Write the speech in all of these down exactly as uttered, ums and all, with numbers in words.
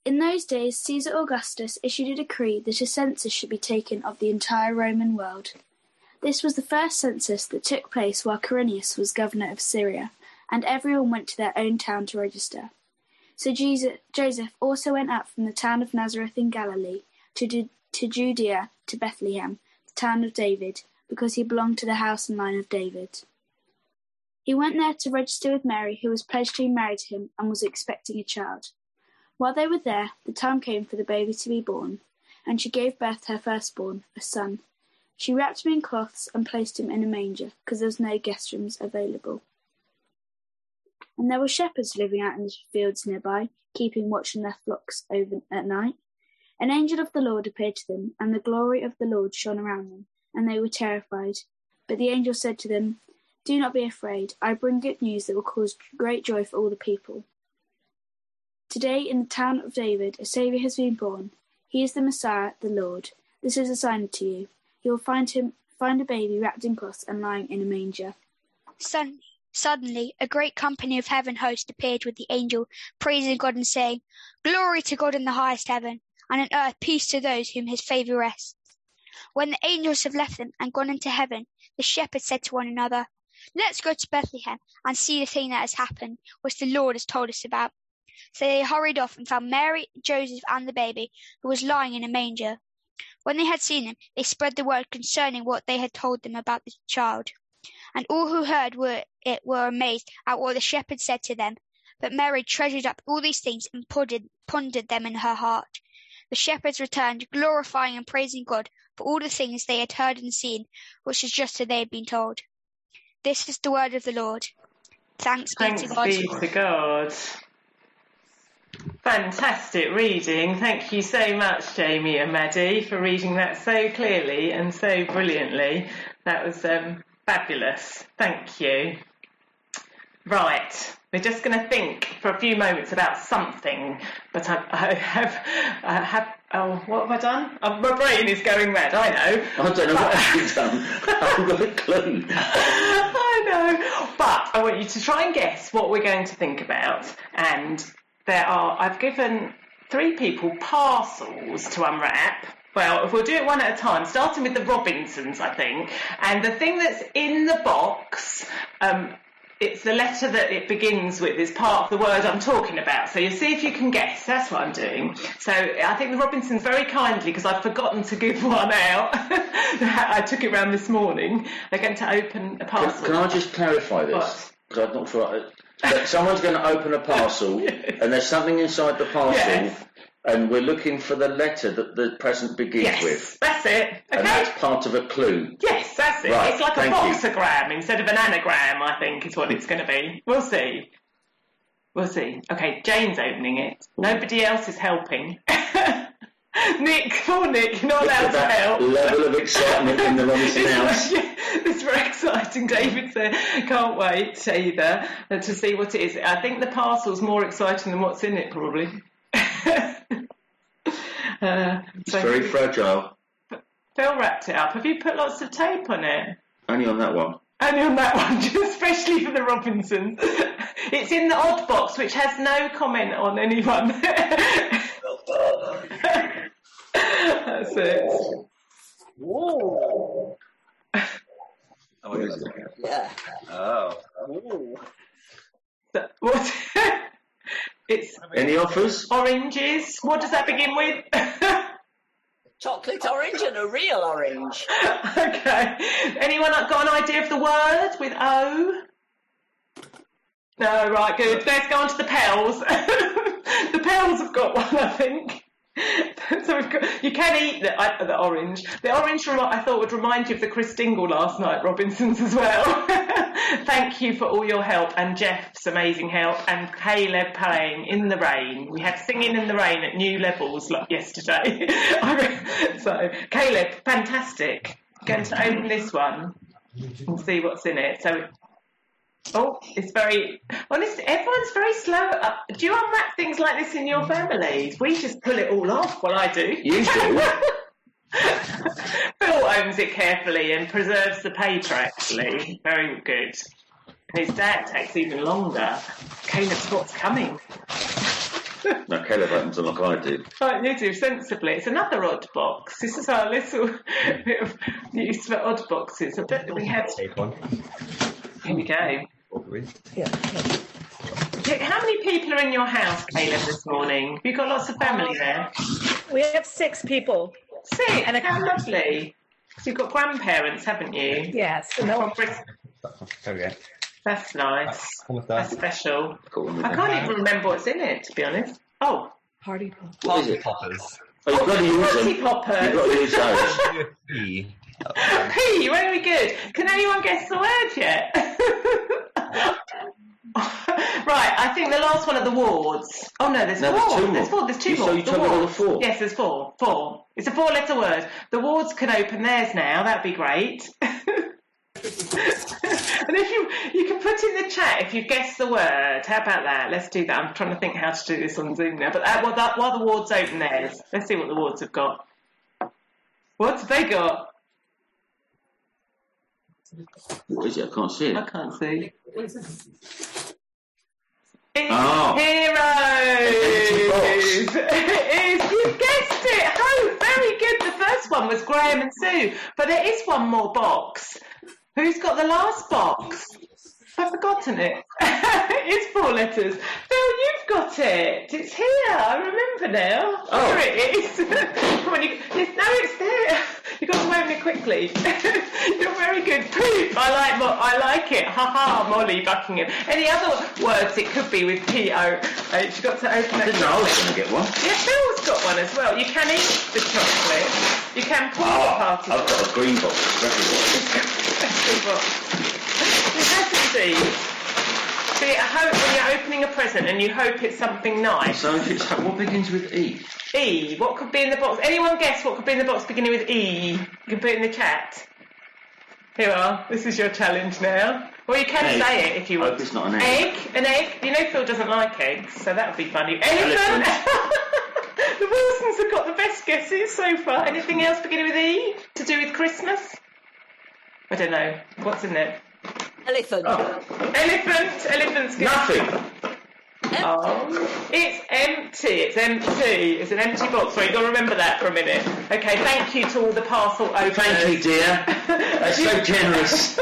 In those days, Caesar Augustus issued a decree that a census should be taken of the entire Roman world. This was the first census that took place while Quirinius was governor of Syria, and everyone went to their own town to register. So Jesus, Joseph also went up from the town of Nazareth in Galilee to, to Judea to Bethlehem, the town of David, because he belonged to the house and line of David. He went there to register with Mary, who was pledged to be married to him and was expecting a child. While they were there, the time came for the baby to be born, and she gave birth to her firstborn, a son. She wrapped him in cloths and placed him in a manger, because there was no guest rooms available. And there were shepherds living out in the fields nearby, keeping watch on their flocks over at night. An angel of the Lord appeared to them, and the glory of the Lord shone around them, and they were terrified. But the angel said to them, "Do not be afraid. I bring good news that will cause great joy for all the people. Today in the town of David a Saviour has been born. He is the Messiah, the Lord. This is a sign to you. You will find him find a baby wrapped in cloths and lying in a manger." Suddenly, suddenly a great company of heaven host appeared with the angel, praising God and saying, "Glory to God in the highest heaven, and on earth peace to those whom his favour rests." When the angels had left them and gone into heaven, the shepherds said to one another, "Let's go to Bethlehem and see the thing that has happened, which the Lord has told us about." So they hurried off and found Mary, Joseph, and the baby, who was lying in a manger. When they had seen him, they spread the word concerning what they had told them about the child. And all who heard were, it were amazed at what the shepherds said to them. But Mary treasured up all these things and pondered, pondered them in her heart. The shepherds returned, glorifying and praising God for all the things they had heard and seen, which was just as they had been told. This is the word of the Lord. Thanks be Thanks to God. be to God. Fantastic reading. Thank you so much, Jamie and Maddie, for reading that so clearly and so brilliantly. That was um, fabulous. Thank you. Right, we're just going to think for a few moments about something, but I, I have, I have, oh, what have I done? Oh, my brain is going mad, I know. I don't know what I've done. I haven't got a clue. I know, but I want you to try and guess what we're going to think about. And there are, I've given three people parcels to unwrap. Well, if we'll do it one at a time, starting with the Robinsons, I think. And the thing that's in the box, um, it's the letter that it begins with is part of the word I'm talking about. So you'll see if you can guess. That's what I'm doing. So I think the Robinsons very kindly, because I've forgotten to give one out. I took it round this morning. They're going to open a parcel. Can, can I just clarify this? Because I'm not sure. That someone's going to open a parcel, yes. And there's something inside the parcel, yes. And we're looking for the letter that the present begins yes, with. That's it. Okay. And that's part of a clue. Yes, that's it. Right, it's like a thank boxogram you. Instead of an anagram, I think, is what it's going to be. We'll see. We'll see. Okay, Jane's opening it. Nobody else is helping. Nick, poor Nick, you're not allowed to help. Level of excitement in the Robinson house. Yeah, it's very exciting. David said, can't wait either to see what it is. I think the parcel's more exciting than what's in it, probably. uh, it's so very fragile. Phil wrapped it up. Have you put lots of tape on it? Only on that one. Only on that one, especially for the Robinsons. It's in the odd box, which has no comment on anyone. That's it. Whoa. Oh, it is. Yeah. Oh. Ooh. So, what? It's any offers? Oranges. What does that begin with? Chocolate orange and a real orange. Okay. Anyone got an idea of the word with O? No, right, good. Let's go on to the Pels. The Pels have got one, I think. So we've got, you can eat the, uh, the orange. The orange I thought would remind you of the Chris Dingle last night, Robinsons, as well. Thank you for all your help, and Jeff's amazing help, and Caleb playing in the rain. We had singing in the rain at new levels like yesterday. So Caleb, fantastic. Going to open this one and see what's in it. So. Oh, it's very... Honestly, everyone's very slow. Uh, do you unwrap things like this in your families? We just pull it all off. Well, I do. You do? Phil owns it carefully and preserves the paper, actually. Very good. And his dad takes even longer. Caleb's what's coming. No, Caleb opens them like I do. Right, you do, sensibly. It's another odd box. This is our little bit of use for odd boxes. I bet that we had... Take one. Here we go. Yeah. How many people are in your house, Caleb, this morning? You've got lots of family there. We have six people. Six? And a- How lovely. So you've got grandparents, haven't you? Yes. And From they'll- Bristol. There we go. That's nice. Almost That's there. special. Cool. I can't even remember what's in it, to be honest. Oh, Party. What is it? Poppers. Oh, you've got to use party them. poppers. You've got to use those. P. P, very good. Can anyone guess the word yet? Right, I think the last one are the wards. Oh no, there's No, four. there's two more. There's four. There's two You- more. so you The told me all the wards. four? Yes, there's four. Four. It's a four-letter word. The wards can open theirs now. That'd be great. And if you you can put in the chat if you guess the word. How about that? Let's do that. I'm trying to think how to do this on Zoom now. But uh, while, that, while the wards open theirs, let's see what the wards have got. What have they got? What is it? I can't see I it. can't see. It's Oh. Heroes! Empty box. It is! You guessed it! Oh, very good. The first one was Graham and Sue, but there is one more box. Who's got the last box? I've forgotten it. It's four letters. Phil, you've got it. It's here. I remember now. Oh. There it is. Come on, you, it's, no, it's there. You've got to open it quickly. You're very good. Poop. I like Mo- I like it. Ha ha, Molly Buckingham. Any other words it could be with P O H? You've got to open I it. didn't know I was going to get one. Yeah, Phil's got one as well. You can eat the chocolate. You can pull the Oh, part of I've got a green box. Exactly what. It has indeed. So you hope when you're opening a present and you hope it's something nice. So if it's what begins with E? E. What could be in the box? Anyone guess what could be in the box beginning with E? You can put it in the chat. Here we are. This is your challenge now. Or you can Egg. say it if you want. Hope it's not an egg. Egg. An egg. You know Phil doesn't like eggs, so that would be funny. Elephant. The Wilsons have got the best guesses so far. Anything else beginning with E to do with Christmas? I don't know. What's in it? Elephant. Oh, Elephant. Elephant's good. nothing. Oh, it's empty. It's empty. It's an empty box. So you've got to remember that for a minute. Okay, thank you to all the parcel openers. Thank you, dear. That's so generous.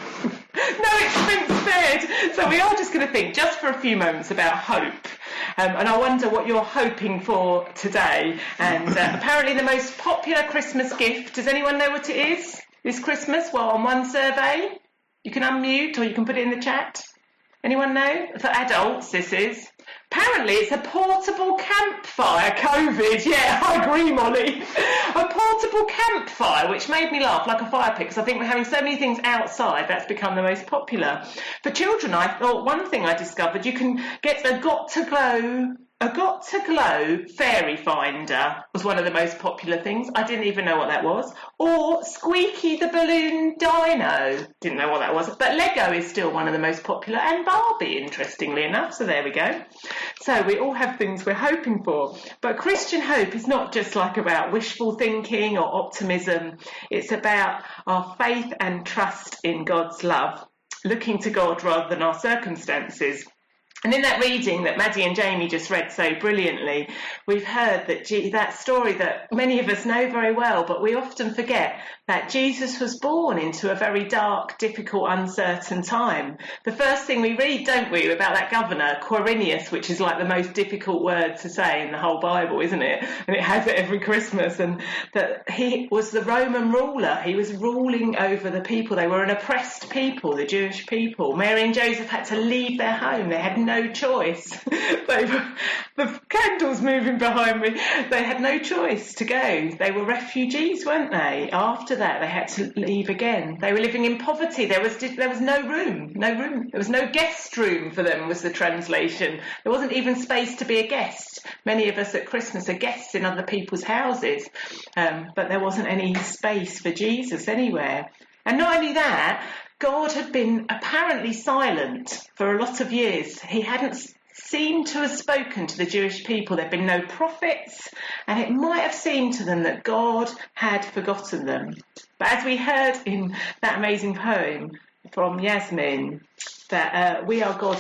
No expense spared. So we are just going to think just for a few moments about hope. Um, and I wonder what you're hoping for today. And uh, apparently the most popular Christmas gift, does anyone know what it is this Christmas? Well, on one survey, you can unmute or you can put it in the chat. Anyone know? For adults, this is. Apparently, it's a portable campfire. COVID, yeah, I agree, Molly. A portable campfire, which made me laugh like a fire pit, because I think we're having so many things outside, that's become the most popular. For children, I thought one thing I discovered, you can get a Got to Glow, a Got to Glow fairy finder was one of the most popular things. I didn't even know what that was. Or Squeaky the Balloon Dino. Didn't know what that was. But Lego is still one of the most popular, and Barbie, interestingly enough. So there we go. So we all have things we're hoping for. But Christian hope is not just like about wishful thinking or optimism. It's about our faith and trust in God's love, looking to God rather than our circumstances. And in that reading that Maddie and Jamie just read so brilliantly, we've heard that G- that story that many of us know very well, but we often forget that Jesus was born into a very dark, difficult, uncertain time. The first thing we read, don't we, about that governor, Quirinius, which is like the most difficult word to say in the whole Bible, isn't it? And it has it every Christmas. And that he was the Roman ruler. He was ruling over the people. They were an oppressed people, the Jewish people. Mary and Joseph had to leave their home. They had no no choice. They were, the candle's moving behind me. They had no choice to go. They were refugees, weren't they? After that, they had to leave again. They were living in poverty. There was there was no room, no room. There was no guest room for them, was the translation. There wasn't even space to be a guest. Many of us at Christmas are guests in other people's houses, um, but there wasn't any space for Jesus anywhere. And not only that, God had been apparently silent for a lot of years. He hadn't seemed to have spoken to the Jewish people. There had been no prophets, and it might have seemed to them that God had forgotten them. But as we heard in that amazing poem from Yasmin, that uh, we are God's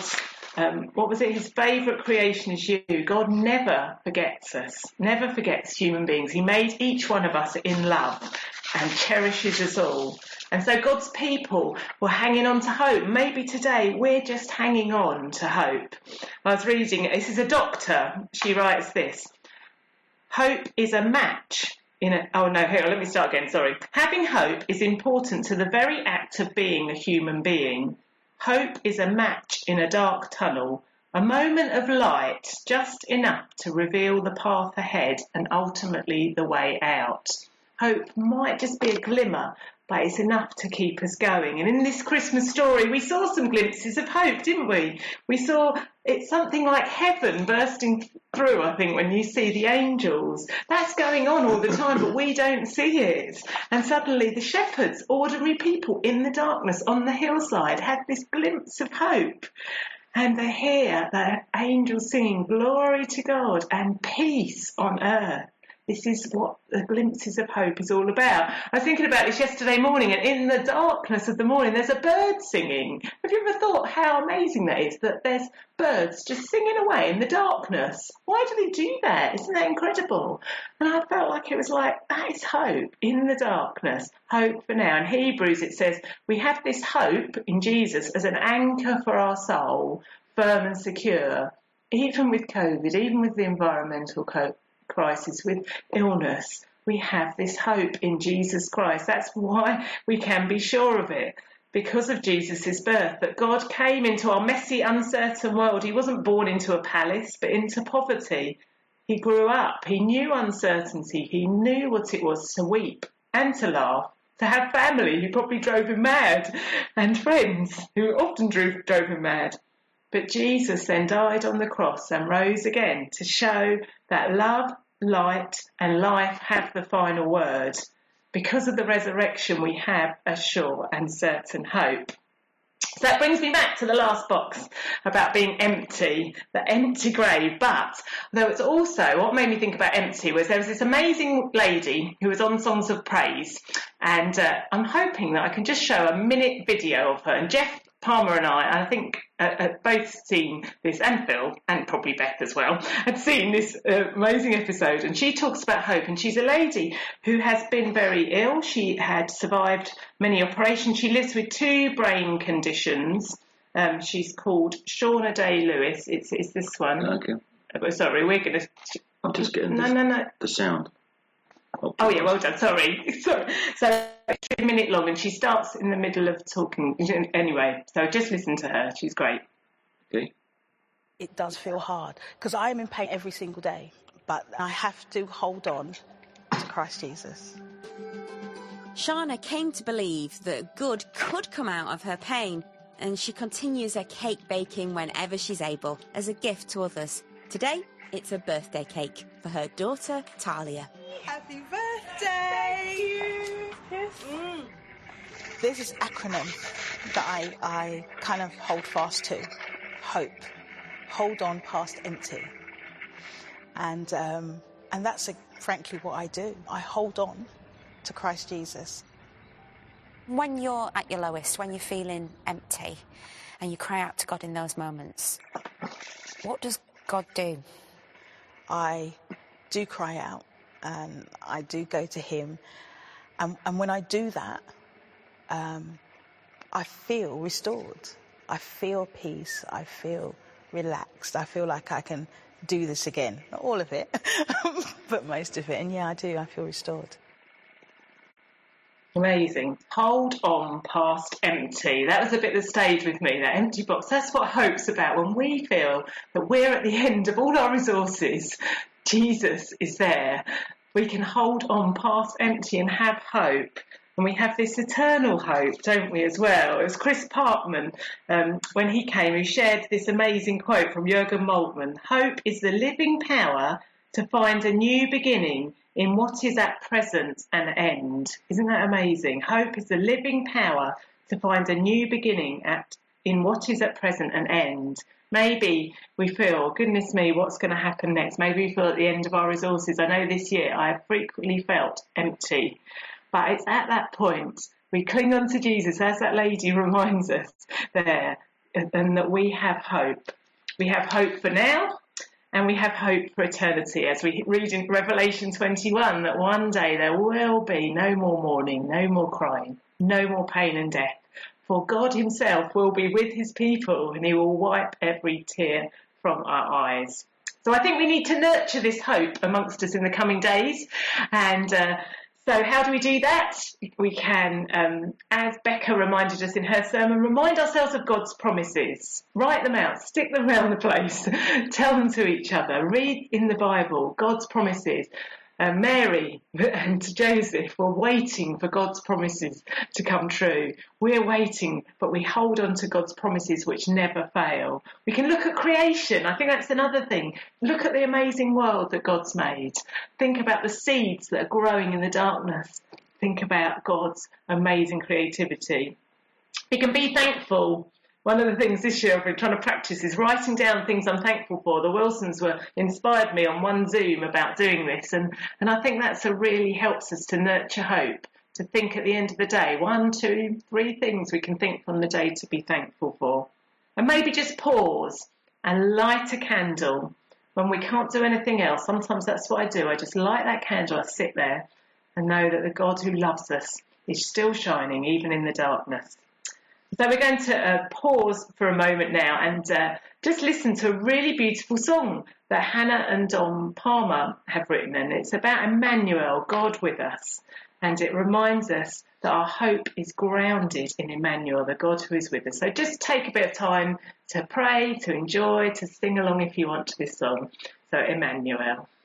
Um, what was it? His favourite creation is you. God never forgets us, never forgets human beings. He made each one of us in love and cherishes us all. And so God's people were hanging on to hope. Maybe today we're just hanging on to hope. I was reading, this is a doctor, she writes this. Hope is a match in a, oh no, here, let me start again, sorry. Having hope is important to the very act of being a human being. Hope is a match in a dark tunnel, a moment of light, just enough to reveal the path ahead and ultimately the way out. Hope might just be a glimmer, but it's enough to keep us going. And in this Christmas story, we saw some glimpses of hope, didn't we? We saw it's something like heaven bursting through, I think, when you see the angels. That's going on all the time, but we don't see it. And suddenly the shepherds, ordinary people in the darkness on the hillside, had this glimpse of hope. And they hear the angels singing, glory to God and peace on earth. This is what the glimpses of hope is all about. I was thinking about this yesterday morning, and in the darkness of the morning, there's a bird singing. Have you ever thought how amazing that is, that there's birds just singing away in the darkness? Why do they do that? Isn't that incredible? And I felt like it was like, that is hope in the darkness, hope for now. In Hebrews, it says, we have this hope in Jesus as an anchor for our soul, firm and secure, even with COVID, even with the environmental co- crisis, with illness. We have this hope in Jesus Christ. That's why we can be sure of it, because of Jesus' birth, that God came into our messy, uncertain world. He wasn't born into a palace, but into poverty. He grew up. He knew uncertainty. He knew what it was to weep and to laugh, to have family who probably drove him mad, and friends who often drove, drove him mad. But Jesus then died on the cross and rose again to show that love, light and life have the final word. Because of the resurrection, we have a sure and certain hope. So that brings me back to the last box about being empty, the empty grave. But there was also, what made me think about empty was there was this amazing lady who was on Songs of Praise, and uh, I'm hoping that I can just show a minute video of her. And Jeff Palmer and I, I think, uh, had both seen this, and Phil, and probably Beth as well, had seen this uh, amazing episode. And she talks about hope, and she's a lady who has been very ill. She had survived many operations. She lives with two brain conditions. Um, she's called Shauna Day-Lewis. It's, it's this one. Okay. Oh, sorry, we're going to... I'm just getting no, the, no, no. the sound. Oh, oh yeah, well done, sorry. sorry. So it's a minute long, and she starts in the middle of talking. Anyway, so just listen to her. She's great. Okay. It does feel hard, because I am in pain every single day, but I have to hold on to Christ Jesus. Shauna came to believe that good could come out of her pain, and she continues her cake baking whenever she's able, as a gift to others. Today, it's a birthday cake for her daughter, Talia. Happy birthday! Thank you! Yes. Mm. There's this acronym that I, I kind of hold fast to. HOPE. Hold on past empty. And, um, and that's a, frankly what I do. I hold on to Christ Jesus. When you're at your lowest, when you're feeling empty, and you cry out to God in those moments, what does God do? I do cry out, and I do go to him. And, and when I do that, um, I feel restored. I feel peace. I feel relaxed. I feel like I can do this again. Not all of it, but most of it. And yeah, I do. I feel restored. Amazing. Hold on past empty. That was a bit that stayed with me, that empty box. That's what hope's about. When we feel that we're at the end of all our resources, Jesus is there. We can hold on past empty and have hope. And we have this eternal hope, don't we, as well? It was Chris Parkman, um, when he came, who shared this amazing quote from Jürgen Moltmann. Hope is the living power to find a new beginning in what is at present an end. Isn't that amazing? Hope is the living power to find a new beginning at in what is at present an end. Maybe we feel, goodness me, what's going to happen next? Maybe we feel at the end of our resources. I know this year I have frequently felt empty. But it's at that point we cling on to Jesus, as that lady reminds us there, and that we have hope. We have hope for now, and we have hope for eternity, as we read in Revelation twenty-one, that one day there will be no more mourning, no more crying, no more pain and death. For God himself will be with his people, and he will wipe every tear from our eyes. So I think we need to nurture this hope amongst us in the coming days. And uh, so how do we do that? We can, um, as Becca reminded us in her sermon, remind ourselves of God's promises. Write them out, stick them around the place, tell them to each other. Read in the Bible God's promises. Uh, Mary and Joseph were waiting for God's promises to come true. We're waiting, but we hold on to God's promises which never fail. We can look at creation. I think that's another thing. Look at the amazing world that God's made. Think about the seeds that are growing in the darkness. Think about God's amazing creativity. We can be thankful. One of the things this year I've been trying to practice is writing down things I'm thankful for. The Wilsons were inspired me on one Zoom about doing this, and, and I think that's a really helps us to nurture hope, to think at the end of the day, one, two, three things we can think from the day to be thankful for. And maybe just pause and light a candle when we can't do anything else. Sometimes that's what I do. I just light that candle, I sit there and know that the God who loves us is still shining even in the darkness. So we're going to uh, pause for a moment now and uh, just listen to a really beautiful song that Hannah and Dom Palmer have written, and it's about Emmanuel, God with us, and it reminds us that our hope is grounded in Emmanuel, the God who is with us. So just take a bit of time to pray, to enjoy, to sing along if you want to this song. So Emmanuel.